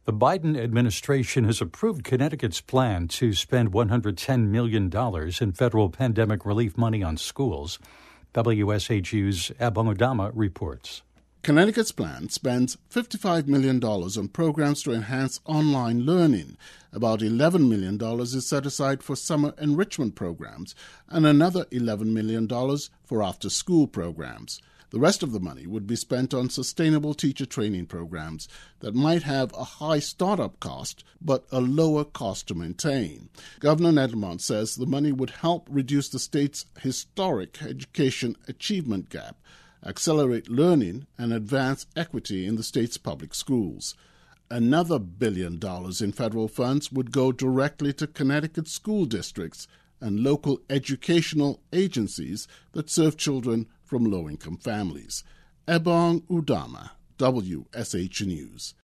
The Biden administration has approved Connecticut's plan to spend $110 million in federal pandemic relief money on schools. WSHU's Ebong Udama reports. Connecticut's plan spends $55 million on programs to enhance online learning. About $11 million is set aside for summer enrichment programs and another $11 million for after-school programs. The rest of the money would be spent on sustainable teacher training programs that might have a high startup cost but a lower cost to maintain. Governor Nettlemont says the money would help reduce the state's historic education achievement gap, accelerate learning, and advance equity in the state's public schools. Another $1 billion in federal funds would go directly to Connecticut school districts and local educational agencies that serve children from low-income families. Ebong Udama, WSH News.